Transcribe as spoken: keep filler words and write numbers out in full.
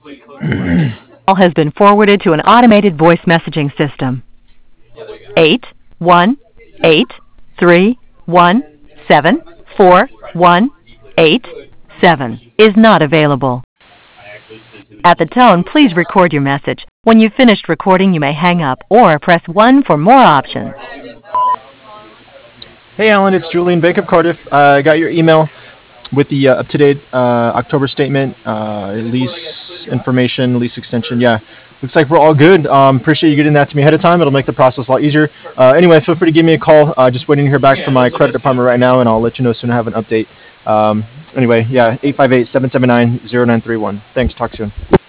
Call has been forwarded to an automated voice messaging system. Eight one eight three one seven four one eight seven is not available. At the tone, please record your message. When you've finished recording, you may hang up or press one for more options. Hey Alan, it's Julian Bank of Cardiff. I uh, got your email with the uh, up-to-date uh, October statement, uh, lease information, lease extension. Yeah, looks like we're all good. Um, appreciate you getting that to me ahead of time. It'll make the process a lot easier. Uh, anyway, feel free to give me a call. Uh, just waiting to hear back from my credit department right now, and I'll let you know as soon as I have an update. Um, anyway, yeah, eight five eight, seven seven nine, zero nine three one. Thanks. Talk soon.